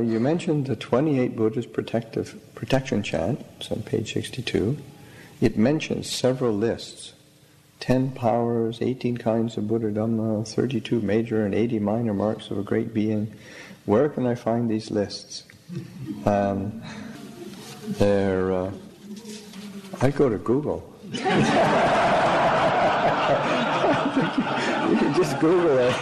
you mentioned the 28 Buddhist protection chant. It's on page 62. It mentions several lists. 10 powers, 18 kinds of Buddha Dhamma, 32 major and 80 minor marks of a great being. Where can I find these lists? I'd go to Google. You can just Google it.